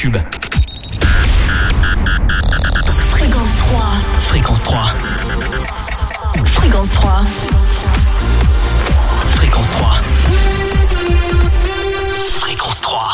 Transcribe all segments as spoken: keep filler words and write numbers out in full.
tubes. Fréquence trois. Fréquence trois. Fréquence trois. Fréquence trois. Fréquence trois.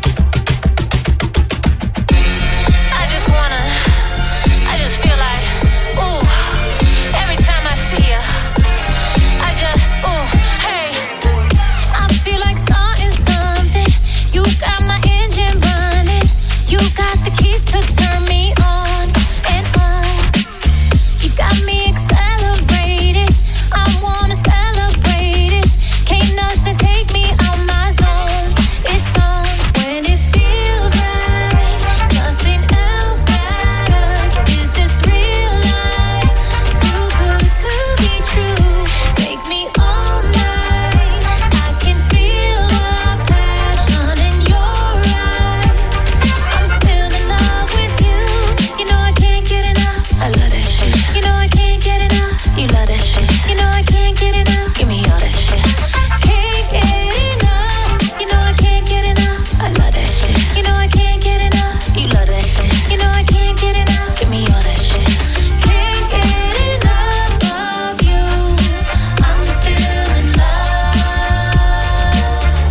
I just wanna, I just feel like, ooh, every time I see you, I just, ooh, hey, I feel like starting something. You got my engine running. You got the keys to turn me on and on. You got me accelerated. I wanna celebrate it. Can't nothing take me out my zone. It's on when it feels right. Nothing else matters. Is this real life? Too good to be true. Take me all night. I can feel the passion in your eyes. I'm still in love with you. You know I can't get enough. I love that shit. You know I can't get enough. You love that shit. You know I can't get enough. Give me all that shit. Can't get enough. You know I can't get enough. I love that shit. You know I can't get enough. You love that shit. You know I can't get enough. Give me all that shit. Can't get enough of you. I'm still in love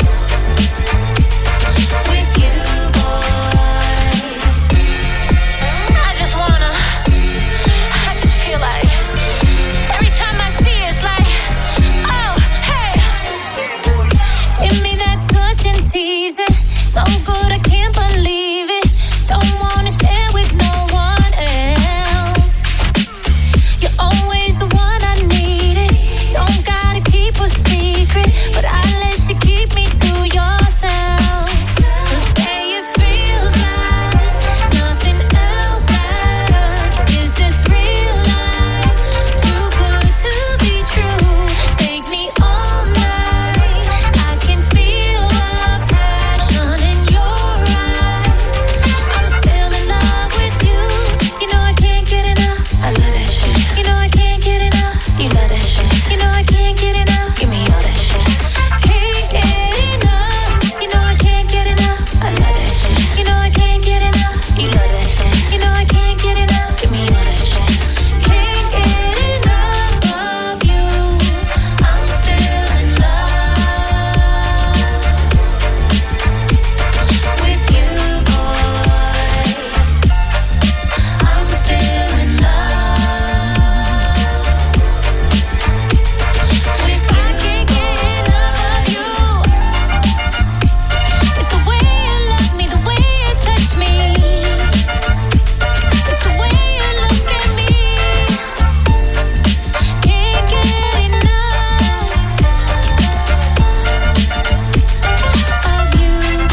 with you, boy. I just wanna, I just feel like every time I see it, it's like, oh, hey. Give me that touch and tease it. So good, I can't believe it. Don't wanna share with no one else. You're always the one I needed. Don't gotta keep a secret, but I let you keep me to yourself. 'Cause babe, it feels like nothing else matters. Is this real life? Too good to be true. Take me all night. I can feel the passion in your eyes. I'm still in love with you. You know I can't get enough. I love that shit. You know I can't get enough. You love that shit. You know I can't get enough. Give me all that shit. Can't get enough. You know I can't get enough. I love that shit. You know I can't get enough. You love that shit. You know I can't get enough. Give me all that shit. Can't get enough of you. I'm still in love with you, boy. I'm still in love with you. I can't get enough of you. It's the way you love me, the way you touch me. It's the way you look at me. Can't get enough of you,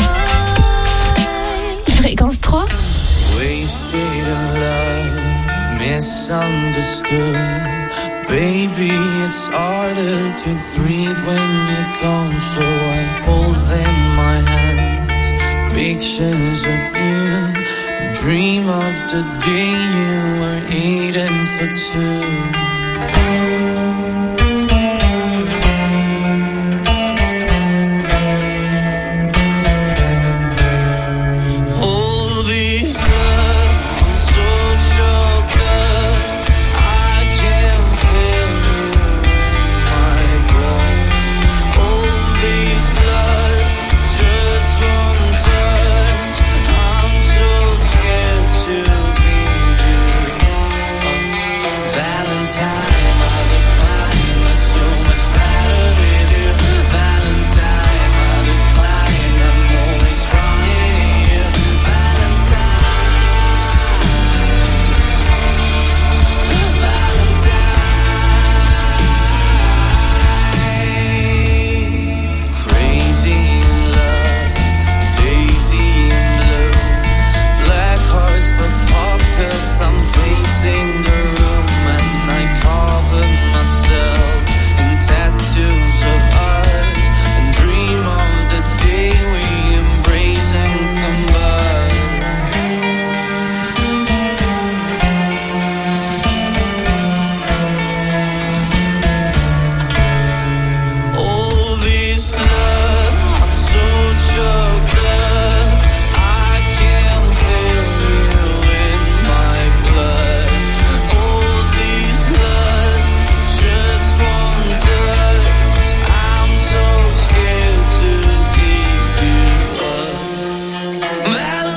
boy. Fréquence trois. Wasted in love, misunderstood. Baby, it's harder to breathe when you're gone. So I hold in my hands pictures of you and dream of the day you were eating for two. All these love, I'm so choked up. I can feel you in my blood. All these lust, just one touch. I'm so scared to leave you. Uh, Valentine,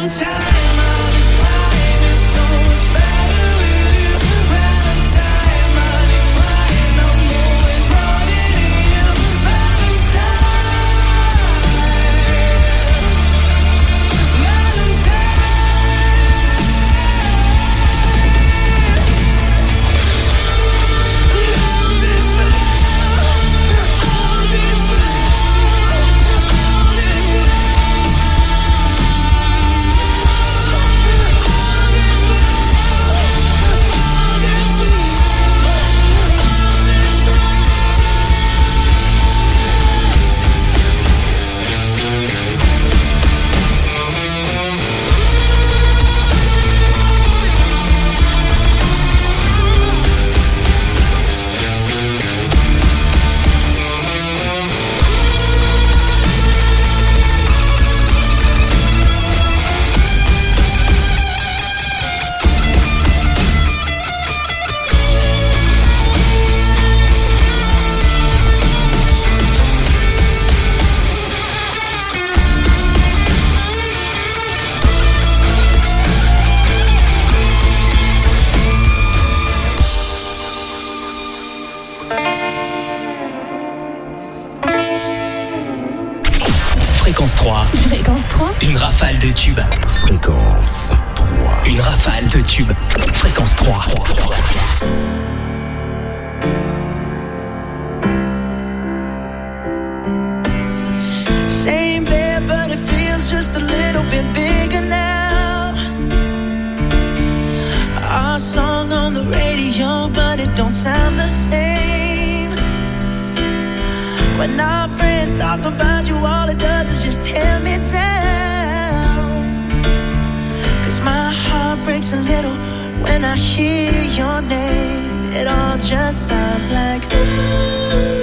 Fréquence trois. Fréquence trois. Une rafale de tubes. Fréquence trois. Une rafale de tubes. Fréquence trois. Same bed, but it feels just a little bit bigger now. Our song on the radio, but it don't sound the same. When our friends talk about you, all it does is just tear me down. Cause my heart breaks a little when I hear your name. It all just sounds like ooh.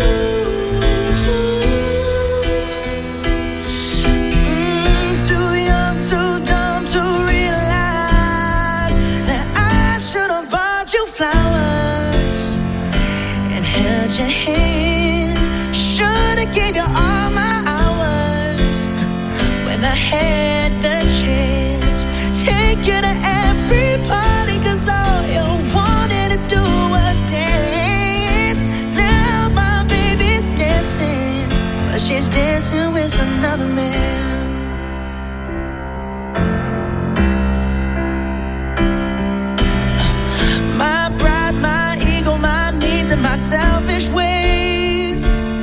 Your hand, should've gave you all my hours when I had the chance. Take you to every party, cause all you wanted to do was dance. Now my baby's dancing, but she's dancing with another man. My pride, my ego, my needs and my selfish ways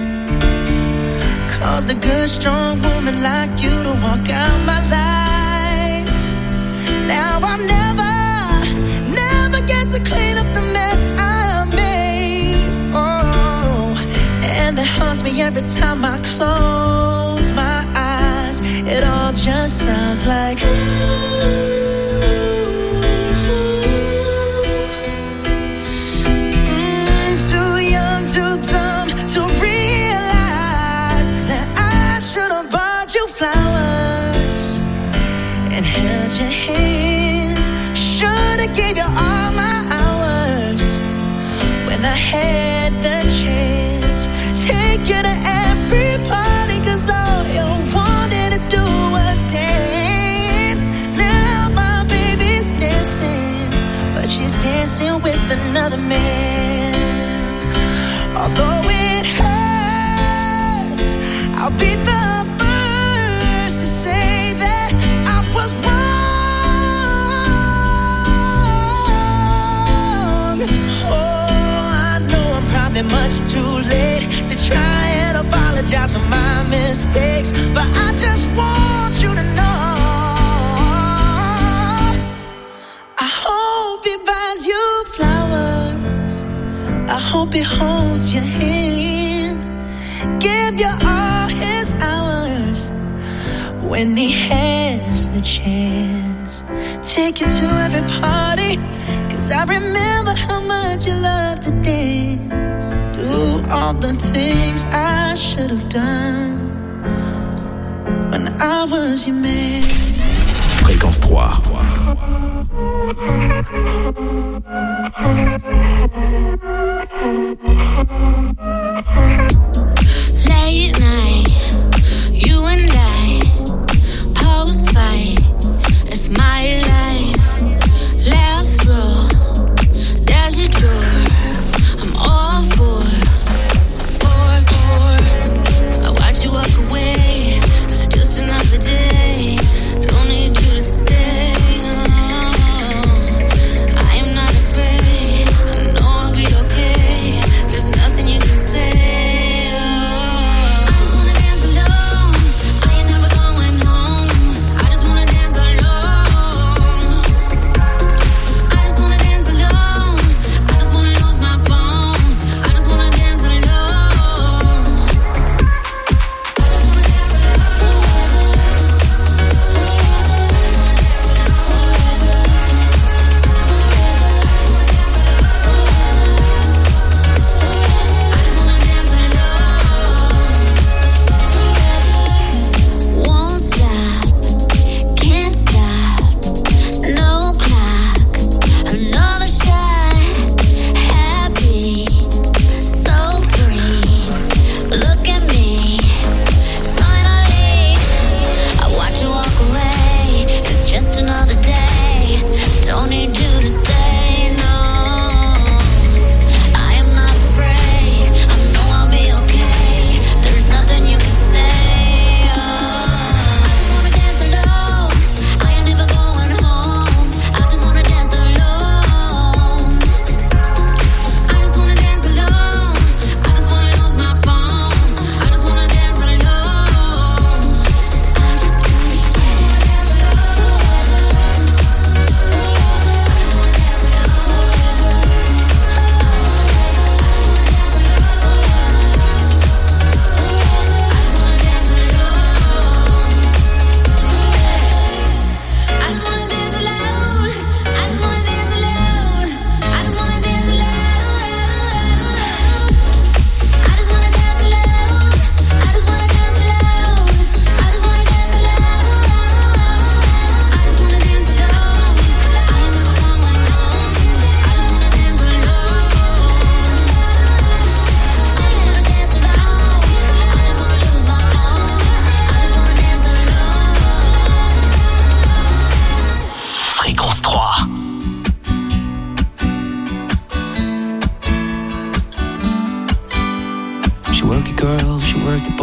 caused a good, strong woman like you to walk out my life. Now I'll never, never get to clean up the mess I made. Oh, and that haunts me every time I close my eyes. It all just sounds like ooh. Too dumb to realize that I should have bought you flowers and held your hand. Should have gave you all my hours when I had the chance. Take you to every party, cause all you wanted to do was dance. Now my baby's dancing, but she's dancing with another man. Although it hurts, I'll be the first to say that I was wrong. Oh, I know I'm probably much too late to try and apologize for my mistakes, but I just want you to know I hope he buys you flowers. I hope he holds your hand, give you all his hours when he has the chance. Take you to every party, cause I remember how much you love to dance. Do all the things I should have done when I was your man. Fréquence trois. Late night, you and I, post fight,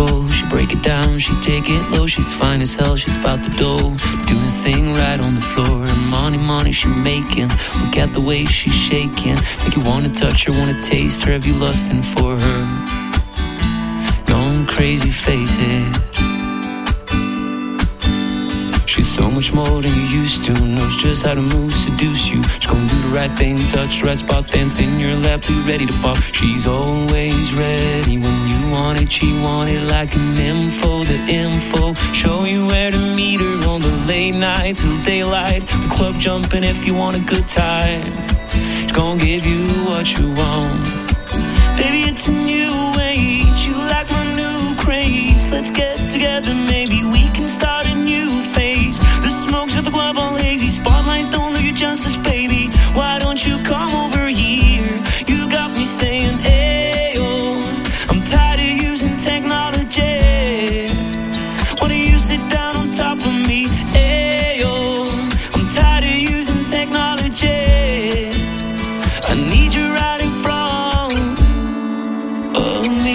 info. She break it down, she take it low. She's fine as hell, she's about the dough. Doing a thing right on the floor. And money, money she making. Look at the way she's shaking. Make you wanna touch her, wanna taste her. Have you lusting for her? Going crazy, face it. She's so much more than you used to. Knows just how to move, seduce you. She's gonna do the right thing, touch the right spot, dance in your lap till you're ready to pop. She's always ready when you want it. She want it like an info, the info. Show you where to meet her on the late night till daylight. The club jumping if you want a good time. She's gonna give you what you want. Baby, it's a new age. You like my new craze. Let's get together, maybe we can start a new phase. The smoke's at the club all hazy. Spotlights don't do you justice, baby. Why don't you come over here? You got me saying, ayo. I'm tired of using technology. Why don't you sit down on top of me? Ayo. I'm tired of using technology. I need you right in front of me.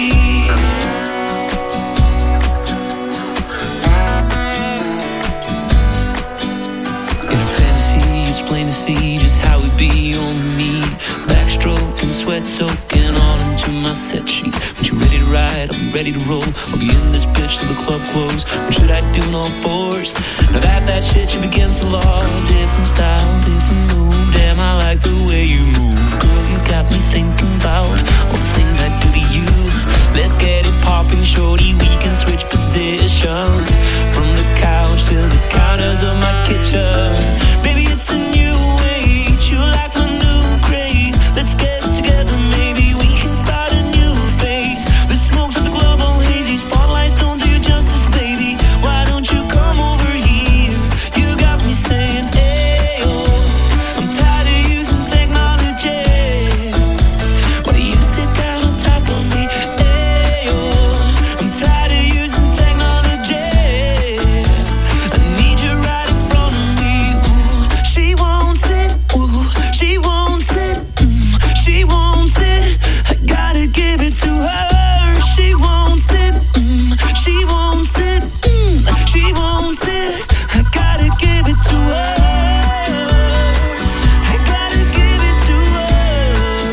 Plain to see just how it be on me. Backstroke and sweat soaking all into my set sheets. When you ready to ride, I'll be ready to roll. I'll be in this bitch till the club close. What should I do in all fours? Now that that shit should be against the law. Different style, different move. Damn, I like the way you move. Girl, you got me thinking about all the things I do to you. Let's get it popping, shorty. We can switch positions from the couch to the counters of my kitchen. Baby, it's a new age. You like my new craze. Let's get together, maybe we can start a new phase. The smoke's at the club all hazy. Spotlights don't do you justice, baby. Why don't you come over here? You got me saying, ayo. I'm tired of using technology. Why do you sit down on top of me? Ayo. I'm tired of using technology. I need you right in front of me. Ooh. She won't sit, ooh. She won't sit, mm. She won't sit. I gotta give it to her. She won't sit, mm. She won't sit, mm. She won't sit. I gotta give it to her. I gotta give it to her.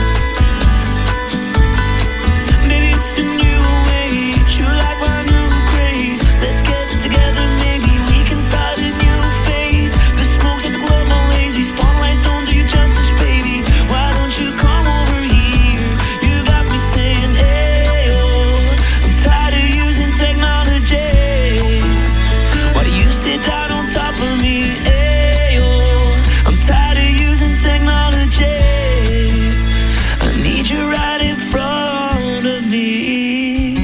Maybe it's a new age. You like my new craze. Let's get together, maybe we can start a new phase. The smoke's at the club all lazy. Spotlights don't do you justice, baby. Why don't you come over here? You got me saying, ayo. I'm tired of using technology. Why do you sit down on top of me? Ayo. I'm tired of using technology. I need you right in front of me.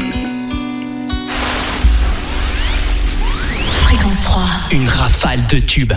Fréquence trois. Une rafale de tubes.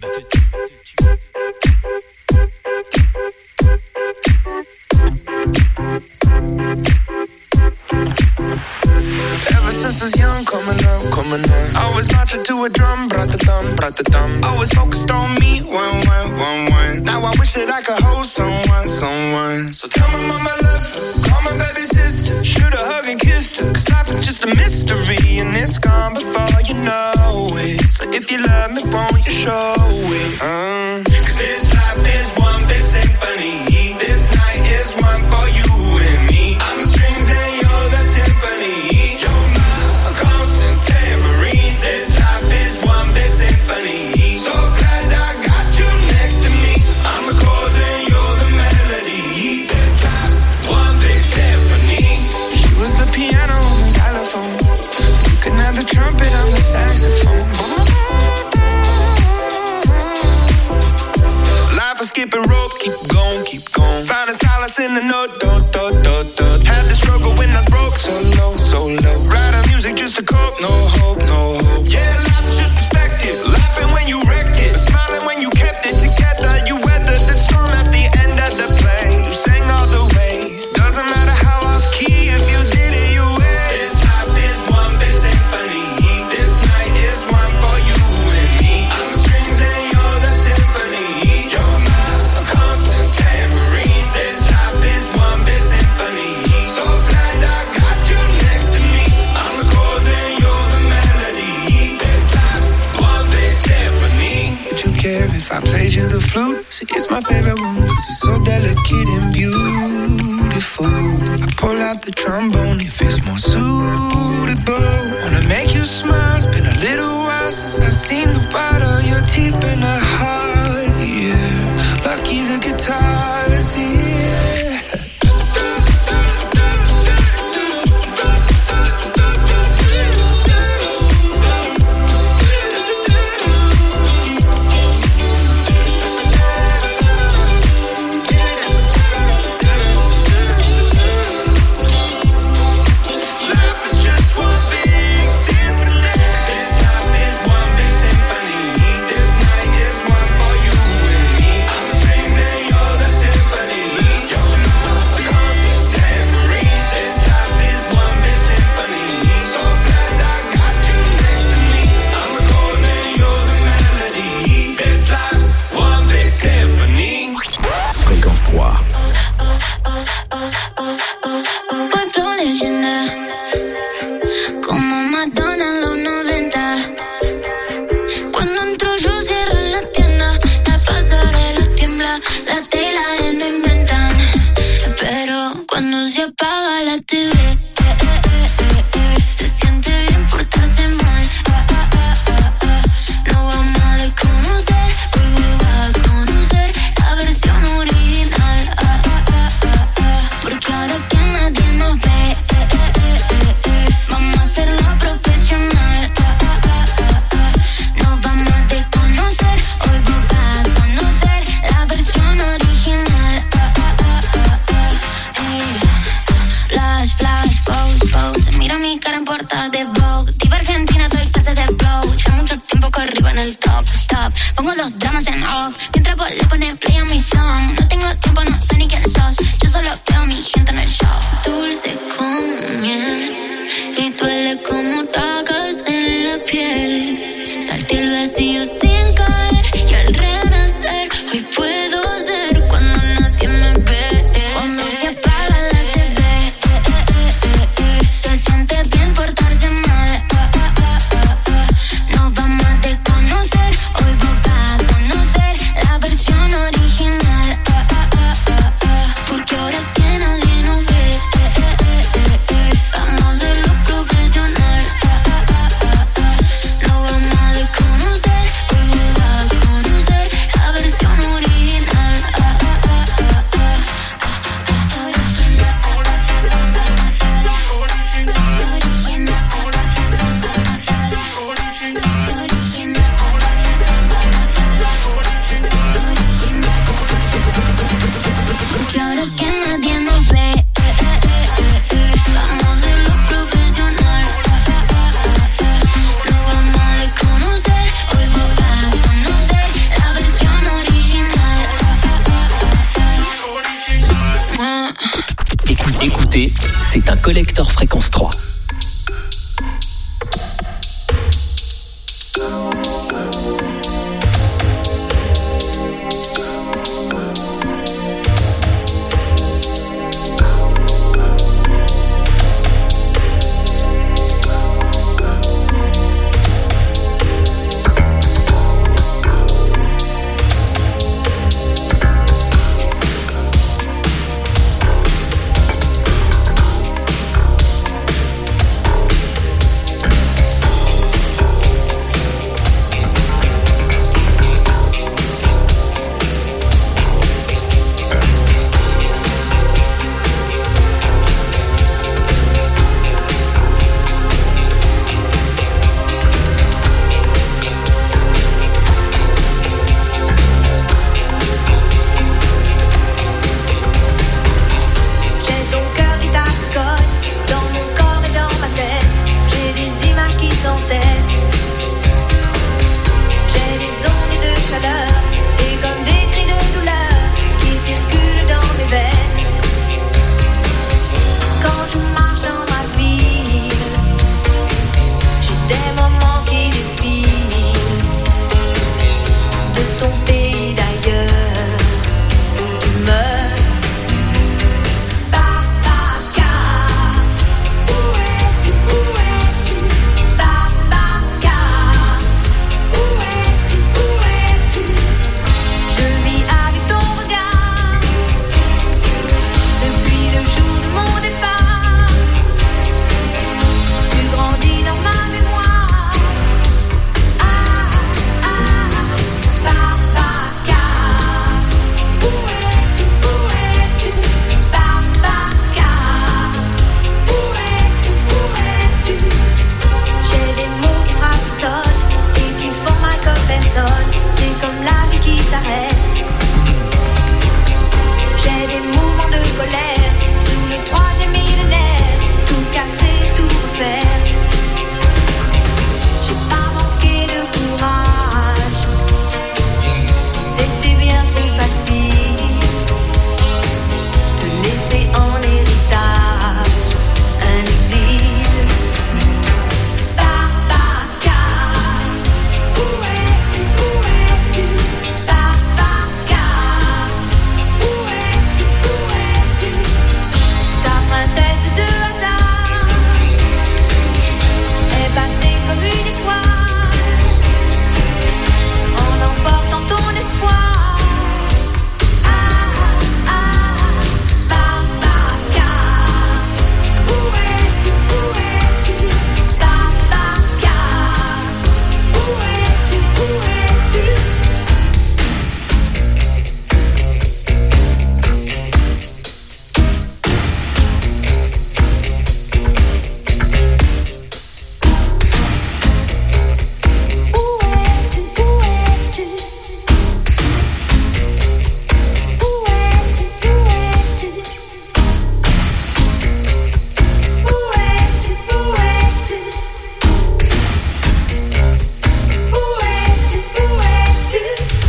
Ever since I was young, coming up, coming up, I was marching to a drum, brat-a-dum, brat-a-dum. Always focused on me, one, one, one, one. Now I wish that I could hold someone, someone. So tell my mama love her, call my baby sister, shoot a hug and kiss her. Cause life is just a mystery and it's gone before you know it. So if you love me, won't you show it? Uh. Cause this life is one big symphony. This night is one for you and me. I'm the strings and you're the timpani. You're my constant tambourine. This life is one big symphony. So glad I got you next to me. I'm the chords and you're the melody. This life's one big symphony. She was the piano on the xylophone. You can have the trumpet on the saxophone. Life is skipping rope, keep going, keep going. Finding solace in the note, do, do, do, do. Had the struggle when I was broke, so low, so low. Writing music just to cope, no hope, no hope. Yeah, life's just perspective. Laughing when you wrecked it, smiling when you kept it together. You weathered the storm at the end of the play. You sang all the way. Doesn't matter how off key, if you did it, you win. This life is one big symphony. This night is one for you and me. I'm the strings and you're the timpani. You're my constant tambourine. This life is one big care if I played you the flute? See, it's my favorite one, cause it's so delicate and beautiful. I pull out the trombone if it's more suitable. Wanna make you smile, it's been a little while since I've seen the white of your teeth. Been a hard year, lucky the guitar is here. C'est un collector fréquence trois. comme la vie qui s'arrête. J'ai des mouvements de colère sous le troisième millénaire. Tout casser, tout refaire. J'ai pas manqué de courage. C'était bien trop facile de laisser en héritage un exil. Babacar, où es-tu, où es-tu? Babacar, où es-tu, où es-tu? Ta princesse de hasard est passée comme une étoile en emportant ton espoir. Ah, ah, Babacar, où es-tu, où es-tu? Babacar, où es-tu, où es-tu? Où es-tu, où es-tu? Où es-tu, où es-tu? Où es-tu, où es-tu? Où es-tu, où es-tu?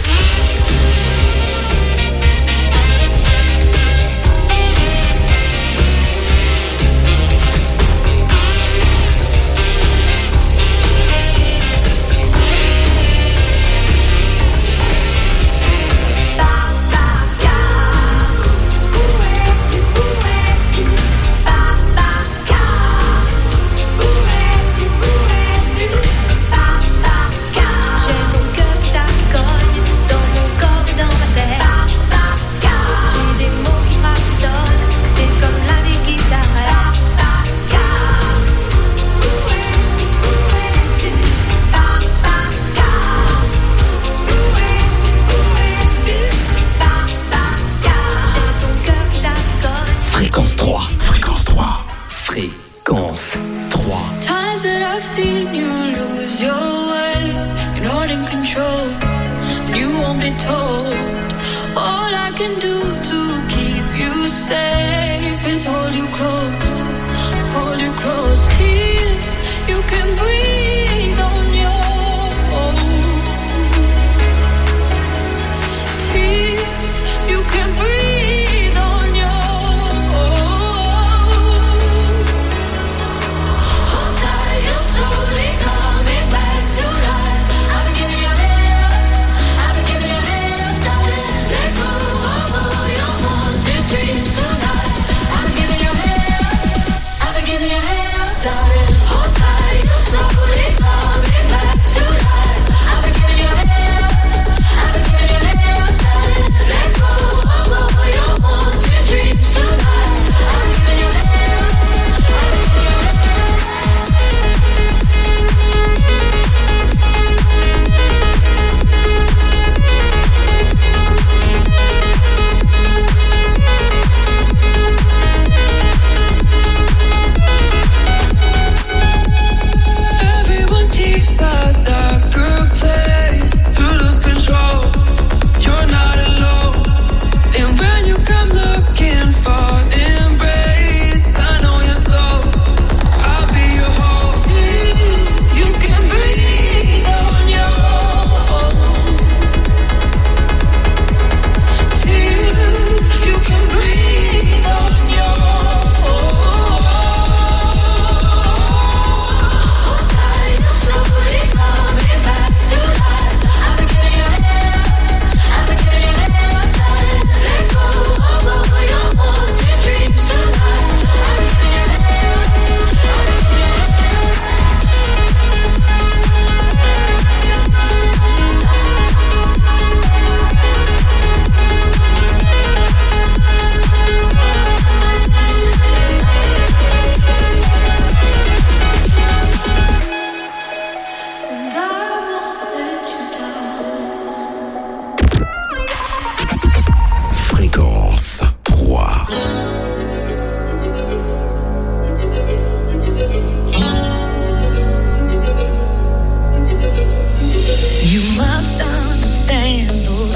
Babacar, où es-tu, où es-tu? Babacar, où es-tu, où es-tu? Babacar, j'ai ton cœur qui t'accogne dans mon corps et dans ma tête. Babacar, j'ai des mots qui fractionnent, c'est comme la vie qui s'arrête. Babacar, où es-tu, où es-tu? Babacar, où es-tu, où es-tu? Babacar, j'ai ton cœur qui t'accogne. Fréquence trois. Fréquence trois. Fréquence trois. Times that I've seen you lose your way, you're not in control, and you won't be told. All I can do to keep you safe is hold you close, hold you close till you can breathe on your own, till you can breathe on your own. Hold tight, you're slowly coming back to life. I've been giving you hell, I've been giving you hell, darling. Let go of all your haunted dreams tonight. I've been giving you hell,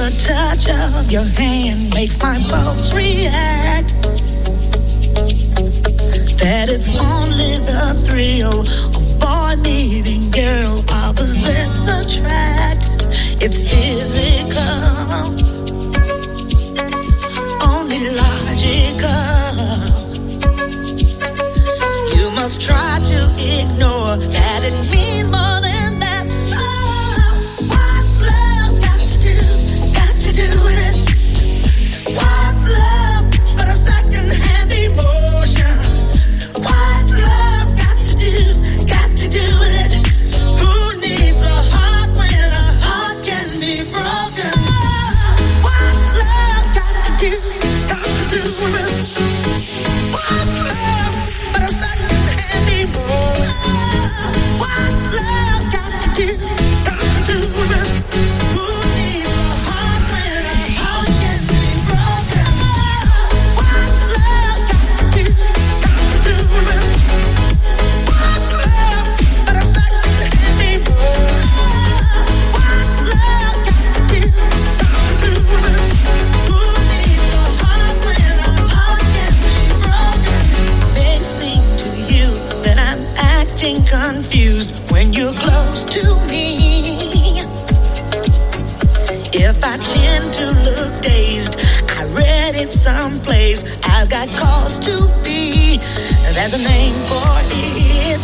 the touch of your hand makes my pulse react. That it's only the thrill of boy meeting girl, opposites attract. It's physical, only logical. You must try to ignore that it means more than that. Oh, what's love got to do, got to do with it? What's love but a second-hand emotion? What's love got to do, got to do with it? Who needs a heart when a heart can be broken? What's love got to do, got to do with it? What's love but a second-hand emotion? What's love got to do, got to do with it? Who needs a heart when a heart can be broken? What's love got to do, got to do with it? What's love but a second-hand emotion? What's love got to do, got to do with it? Who needs a heart when a heart can be broken? May seem to you that I'm acting confused when you're close to me. If I tend to look dazed, I read it someplace. I've got cause to be. There's a name for it.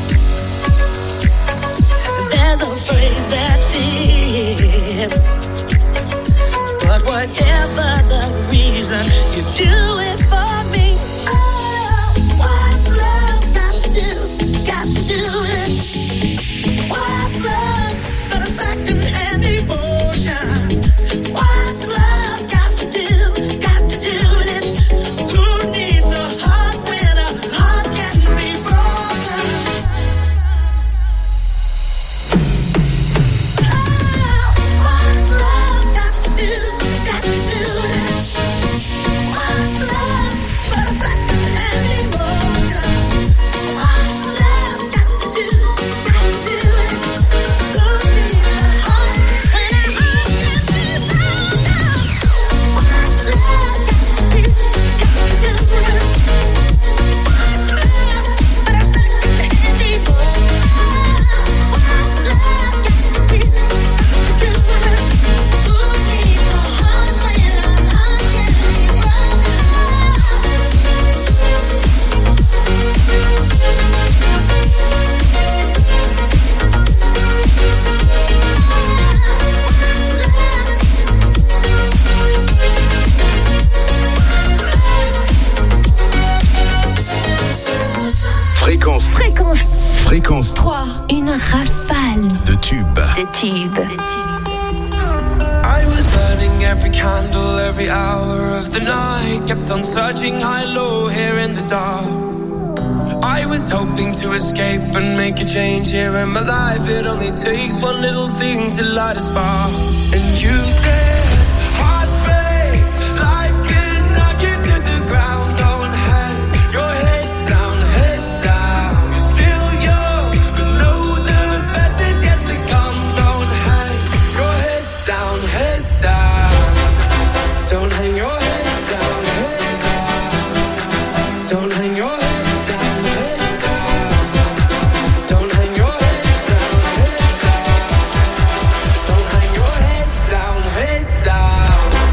There's a phrase that fits. But whatever the reason, you do it for me. Oh, what's love got to do, got to do it? What's love but a second-hand emotion? What's love got to do, got to do with it? Who needs a heart when a heart can be broken? Oh, what's love got to do, got to do with it? What's love but a second-hand emotion? What's love got to do, got to do with it? Who needs a heart when a heart can be broken? What's love got to do, got to do with it? What's love but a second-hand emotion? What's love got to do, got to do with it? Who needs a heart when a heart can be broken? Fréquence, Fréquence fréquence trois. Une rafale de tubes. de tubes. I was burning every candle, every hour of the night. Kept on searching high, low, here in the dark. I was hoping to escape and make a change here in my life. It only takes one little thing to light a spark. And you said, hearts break, life can knock you to the ground. Don't hang your head down, head down. You're still young, but know the best is yet to come. Don't hang your head down, head down. Don't hang your head down, head down. Don't hang your head down, head down. Don't hang your head down, head down. Don't hang your head down, head down.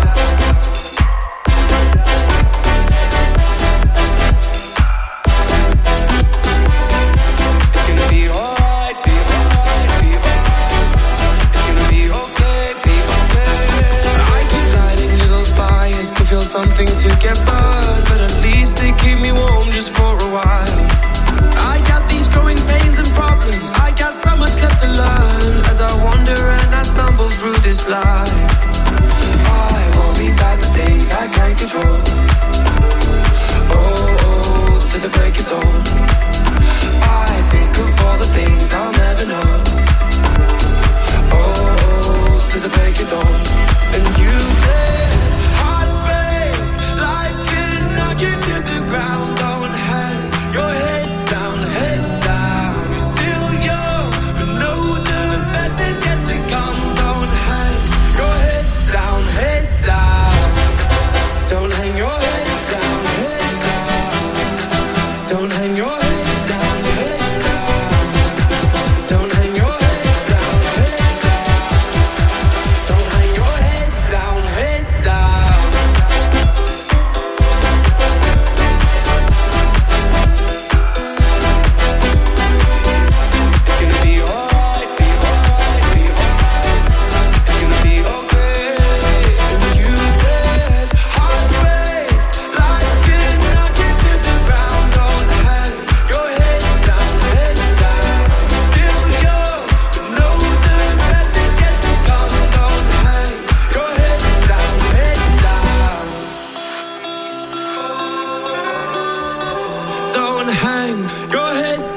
It's gonna be alright, be alright, be alright. It's gonna be okay, be okay. I keep lighting little fires, can feel something to get burned, but at least they keep me warm just for a while. I got these growing pains and problems, I got so much left to learn as I wander and I stumble through this life. I worry about the things I can't control. Oh, oh, to the break of dawn. I think of all the things I'll never know. Oh, oh, to the break of dawn. And you say, hearts break, life can knock you to the ground. Don't hang your head down, head down. You're still young, but know the best is yet to come. Don't hang your head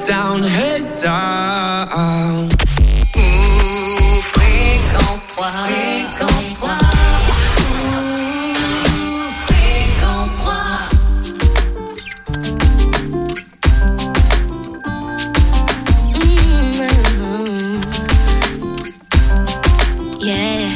down, head down. Ooh, fréquence trois, fréquence trois. Ooh, fréquence trois. Mm-hmm. Yeah,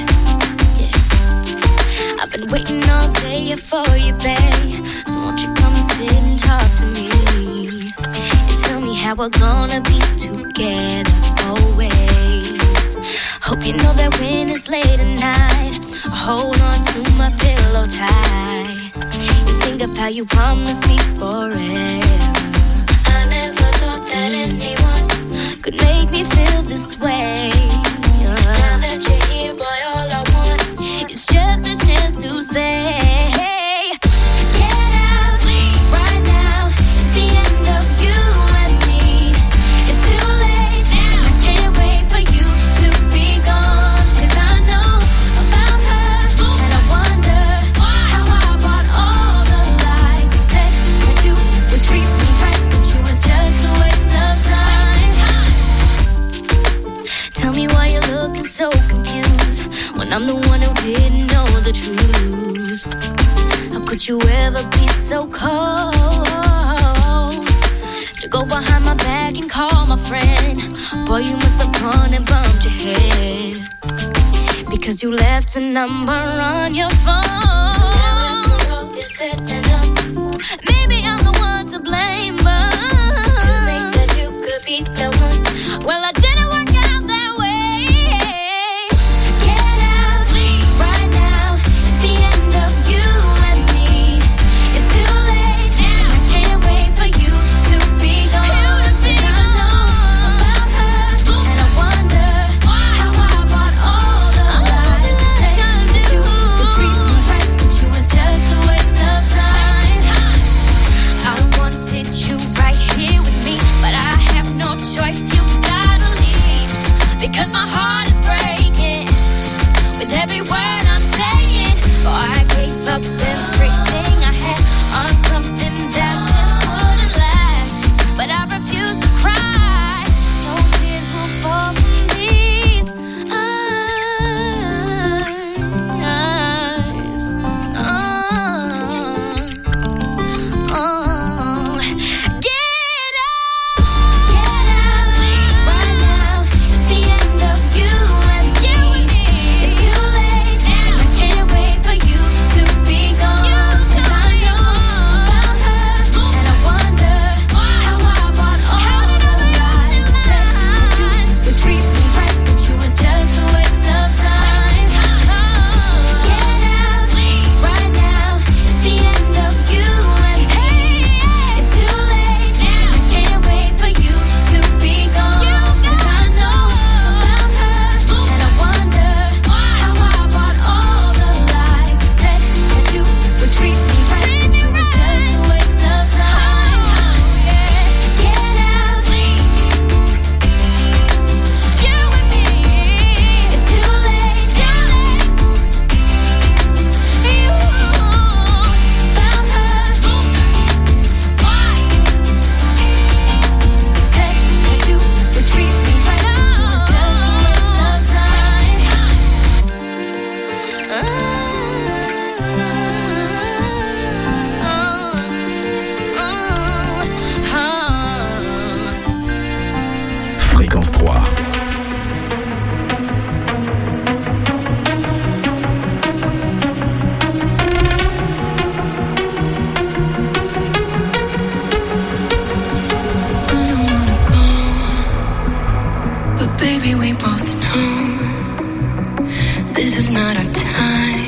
yeah. I've been waiting all day for you, babe. So won't you come and sit and talk to me? Tell me how we're gonna be together always. Hope you know that when it's late at night, I hold on to my pillow tight. You think of how you promised me forever. I never thought that anyone could make me feel this way. Now that you're here, boy, all I want is just a chance to say, get out right now. It's the end of you. I'm the one who didn't know the truth. How could you ever be so cold to go behind my back and call my friend? Boy, you must have gone and bumped your head because you left a number on your phone. So now when the road is set and up, maybe I'm the one to blame, but to think that you could be the one, well, I didn't work out that way. Because my heart is breaking with every word I'm saying. For I gave up everything I had on something that just wouldn't last. But I refuse to cry. No tears will fall from these eyes. Oh, oh. Get up, get out right now. It's the end of you and you and me. It's too late now. I can't wait for you to be gone. 'Cause I know about her and I wonder how I bought all the lies. Said that you would treat me right, but you was just a waste of time. Get out right now. It's the end of you and me. It's too late now. I can't wait for you to be gone. 'Cause I know about her and I wonder how I bought all the lies. You said that you would treat me right, but you was just a waste of time. Get out, you and me. It's too late, too late. You about her. You said that you would treat me right, but you was just a waste of time. Oh, oh, oh. Fréquence trois. I don't wanna go, but baby, we both know this is not our time.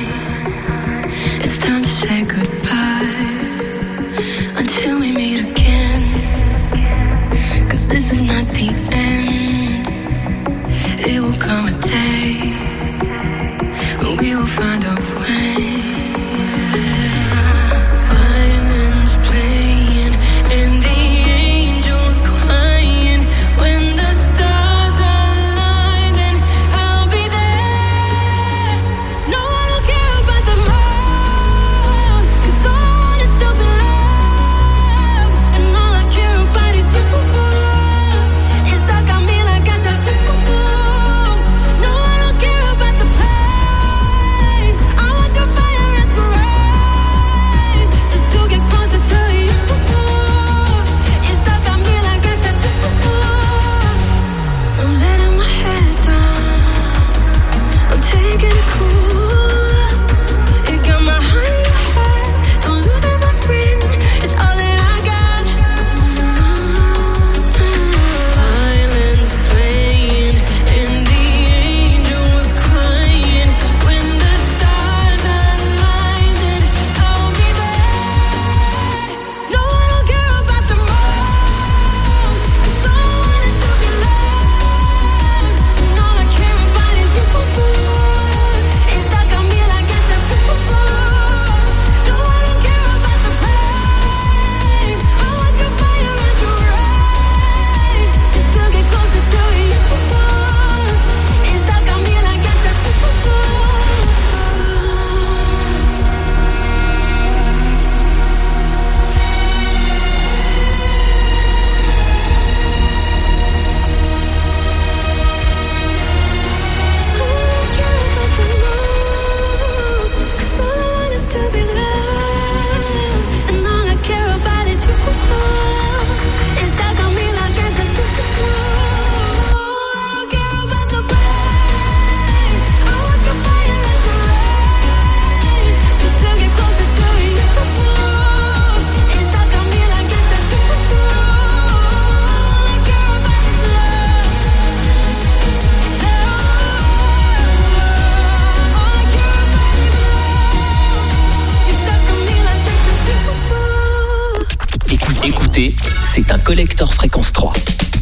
écoutez, c'est un collector Fréquence trois.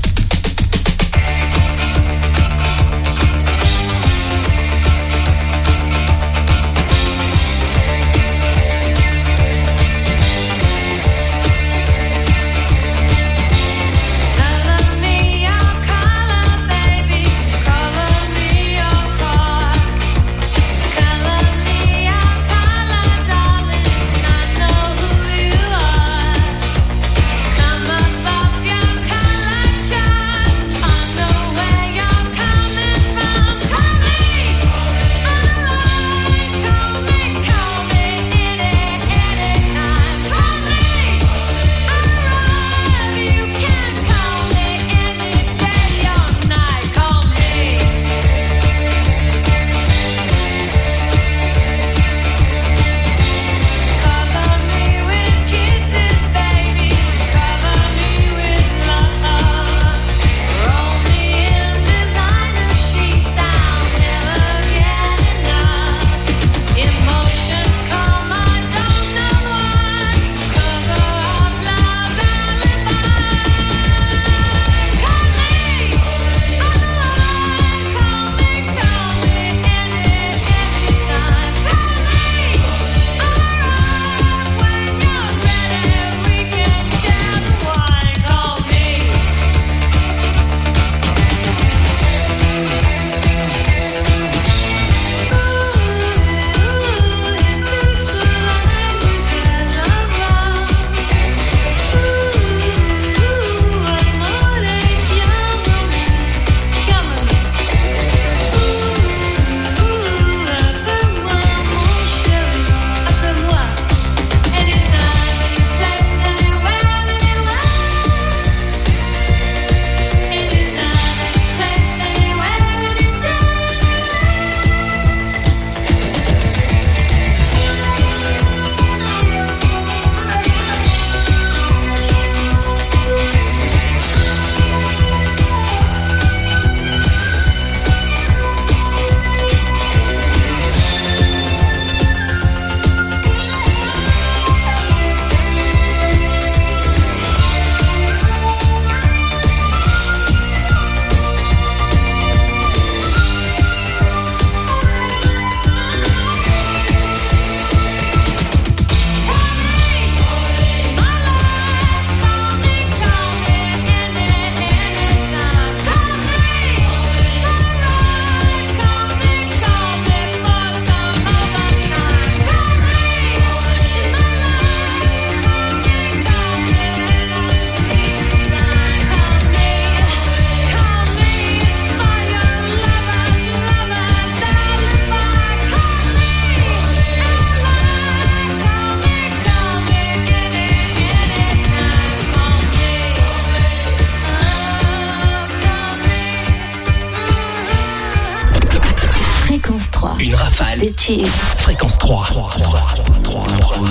Une rafale des tubes. Fréquence trois. trois, trois, trois, trois.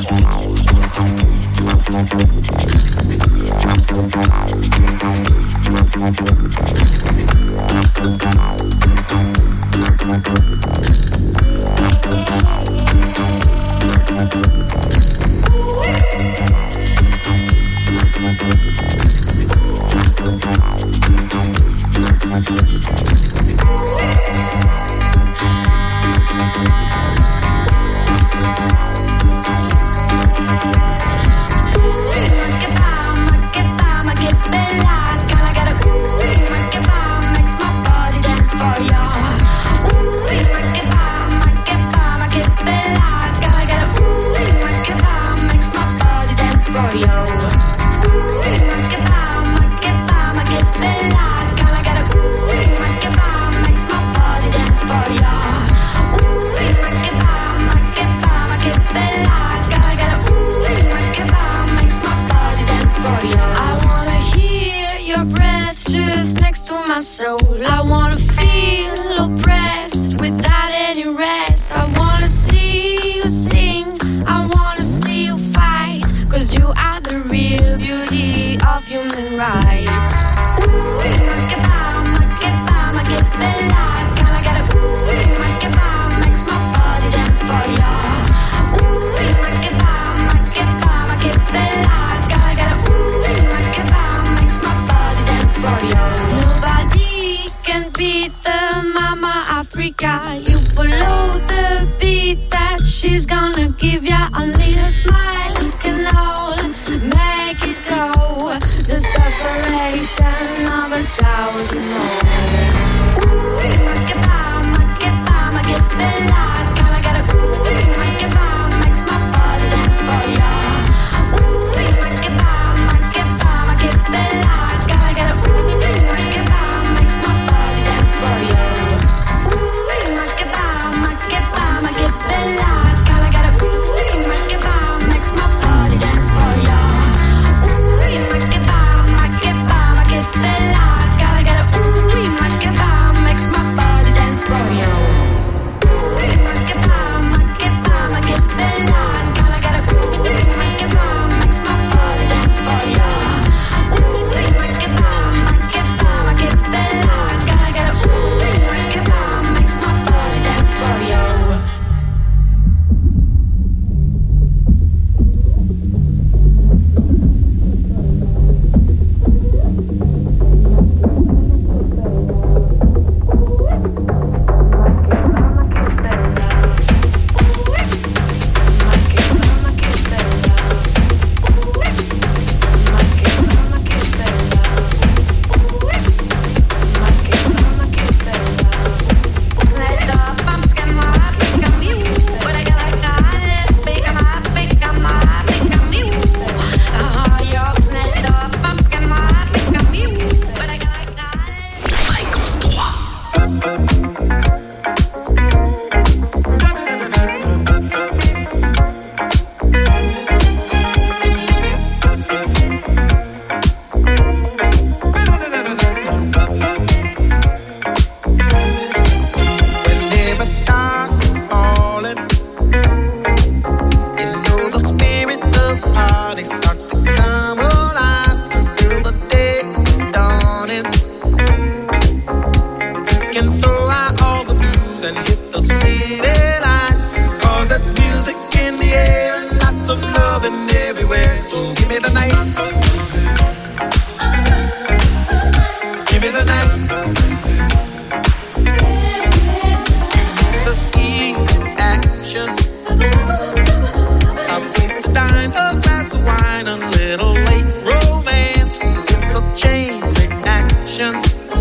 Ooh, she's gonna give ya only a smile can hold, make it go. The separation of a thousand more. Ooh, make it bomb, make it bomb, make it bella. Gotta get a ooh, make it bomb, makes my body dance for ya. Ooh, make it bomb, make it bomb, make it bella. Gotta get a ooh, make it bomb, makes my body dance for ya. Ooh, make it bomb, make it bomb, make it bella. Gotta get a ooh, make it bomb, makes my body dance for ya. Ooh, make it bomb, make it bomb, make it bella. Gotta get a ooh, make it bomb, makes my body dance for ya. Ooh, make it bomb, make it bomb, make it bella. Gotta get a ooh, make it bomb, makes my body dance for ya. Ooh, make it bomb, make it bomb, make it bella. Gotta get a ooh, make it bomb, makes my body dance for ya. Fréquence trois. Whenever dark is falling, you know the spirit of the party starts to come alive until the day is dawning. You can throw out all the blues and hit the city lights, 'cause there's music in the air and lots of loving everywhere. So give me the night, give me the night. The heat, action, a place to dine, a glass of wine, a little late romance. It's a chain reaction.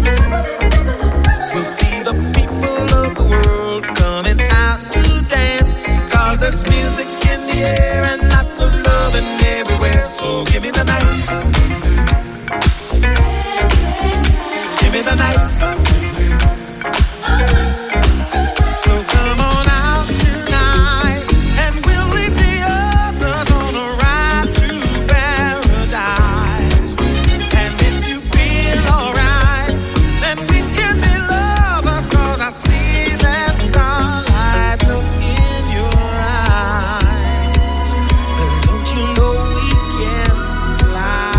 We'll see the people of the world coming out to dance, 'cause there's music in the air and lots of loving everywhere. So give me the night, give me the night. So come on out tonight, and we'll leave the others on a ride to paradise. And if you feel alright, then we can be lovers, 'cause I see that starlight look in your eyes. But don't you know we can fly?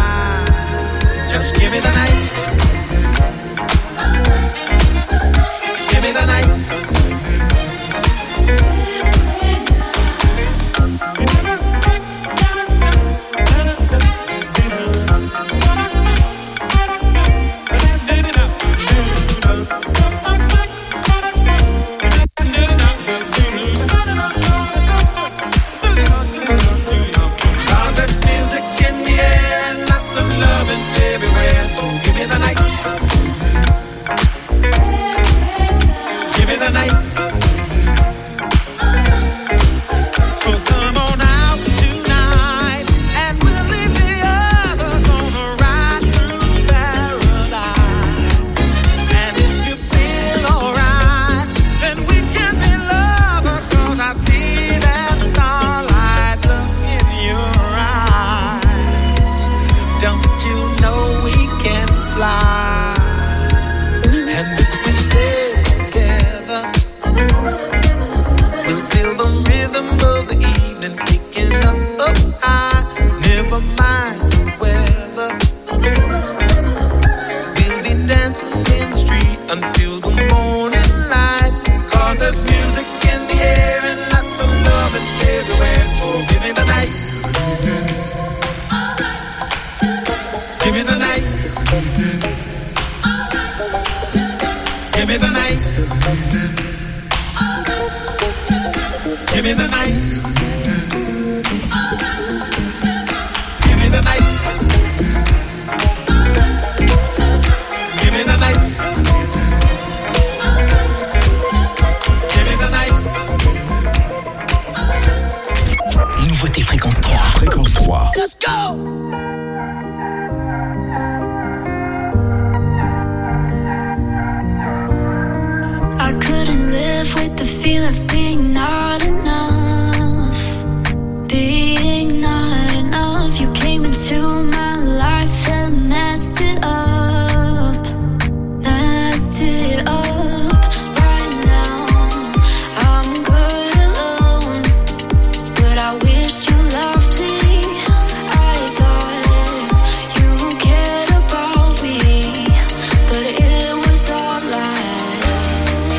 the night. Give me the night. Give me the night. Give me the night. Nouveauté Fréquence trois. Fréquence trois. Let's go! I couldn't live with the feel of being not enough. Being not enough. You came into my life and messed it up. Messed it up. Right now, I'm good alone. But I wished you loved me. I thought you cared about me. But it was all lies.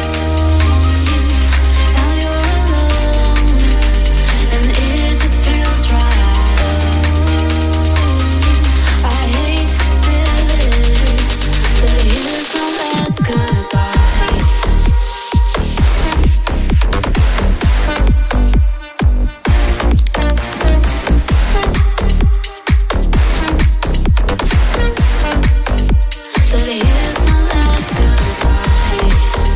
Now you're alone, and it just feels right. I hate to spill it, but here's my last goodbye. But here's my last goodbye.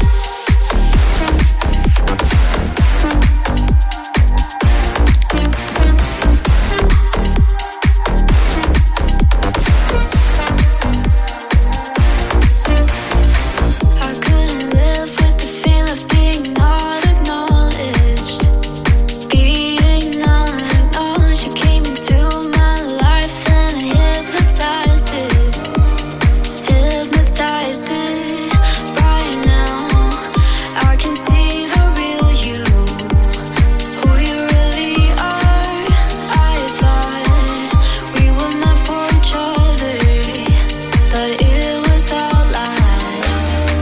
I couldn't live with the feel of being not acknowledged. Being not acknowledged. You came into my life and hypnotized it. Hypnotized it. Right now, I can see the real you. Who you really are. I thought we were meant for each other, but it was all lies.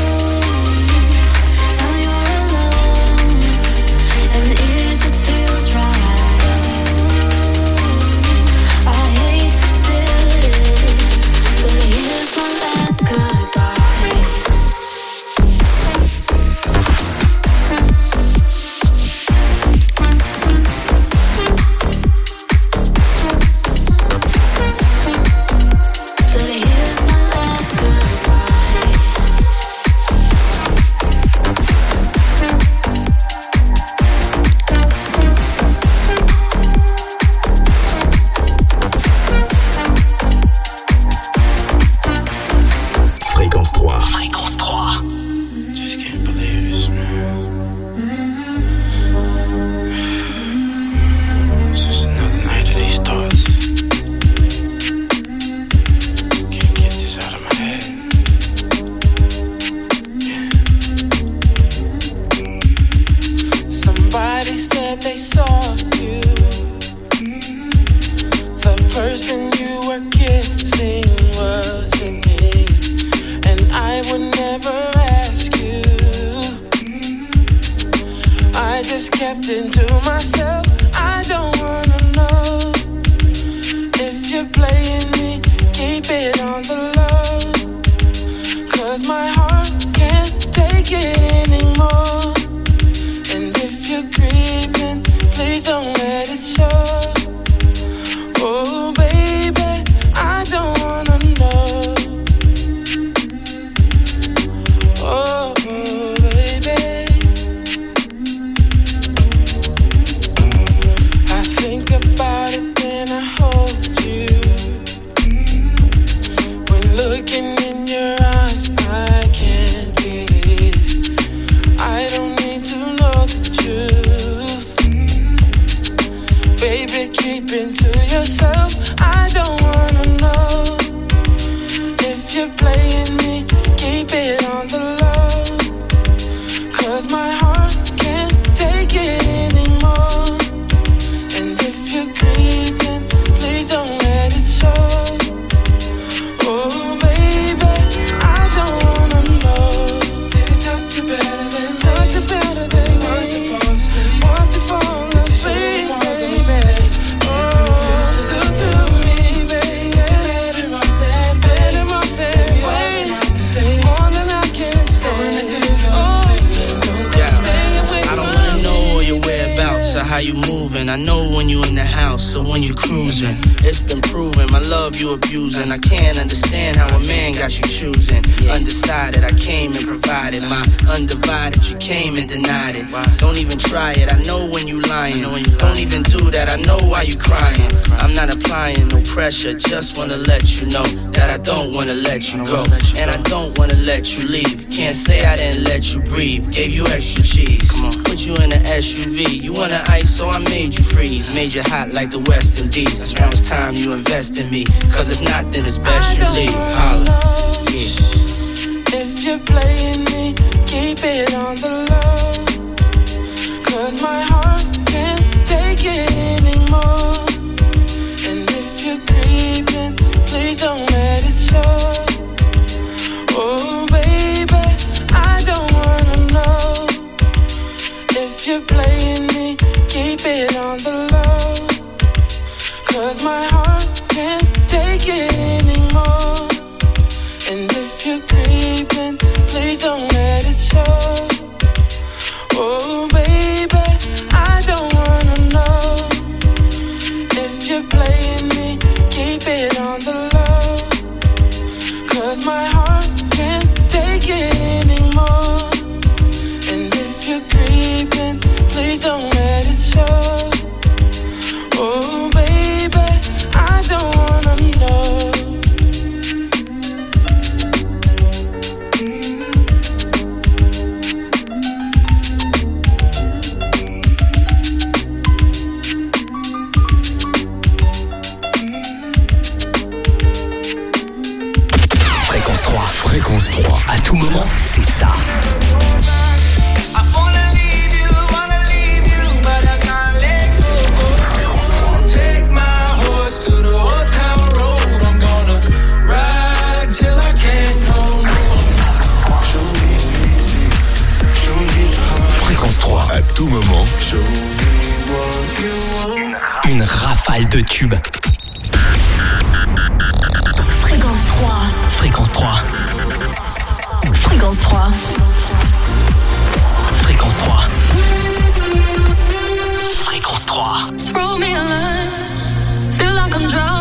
Now you're alone, and it just feels right. I hate to spill it, but here's my last goodbye. But here's my last goodbye. Fréquence trois. Fréquence trois. Just can't believe this, man. It's just another night of these thoughts. Can't get this out of my head. Yeah. Somebody said they saw you. The person you were kissing wasn't me. And I would never ask you. I just kept it to myself. I don't wanna know if you're playing me. Keep it on the low, 'cause my heart can't take it anymore. And if you're creeping, please don't let it show. Oh baby, I don't wanna know. Oh, baby, I think about it when I hold you. When looking in your eyes, I can't believe I don't need to know the truth. Baby, keep it to yourself. I don't wanna know if you're playing me. Keep it on the low, 'cause my heart can't take it anymore. And if you're creeping, please don't let it show. Oh baby, I don't wanna know. Did it touch you better than me? Touch you better than me? Want to fall asleep? Want to fall asleep, baby? Oh, do to me, baby. Better off than, better off than waiting. More than I can say. So how you moving? I know when you in the house, so when you cruising, it's been proven. My love you abusing. I can't understand how a man got you choosing. Undecided, I came and provided. My undivided, you came and denied it. Don't even try it. I know when you lying. Don't even do that. I know why you crying. I'm not applying no pressure. Just wanna let you know that I don't wanna let you go, and I don't wanna let you leave. Can't say I didn't let you breathe. Gave you extra cheese. Come on, put you in an S U V. You wanna ice, so I made you freeze. Made you hot like the West Indies. Now it's time you invest in me. Cause if not, then it's best you leave. Holla. Yeah. If you're playing me, keep it on the low. Cause my heart can't take it anymore. And if you're creeping, please don't let it show. Oh baby, I don't wanna know. If you're playing me, keep it on the low. Cause my heart can't take it anymore. And if you're creeping, please don't let it show. Oh baby, I don't wanna know. If you're playing me, keep it on the low. Cause my heart can't take it anymore. And if you're creeping, please don't let it show. Oh baby, I don't wanna know. Fréquence trois. Fréquence trois. À tout moment, c'est ça. Fréquence trois. À tout moment. Une rafale de tubes. Fréquence trois. Fréquence trois. Fréquence trois. Fréquence trois. Fréquence trois. Throw me a line, feel like I'm drowning.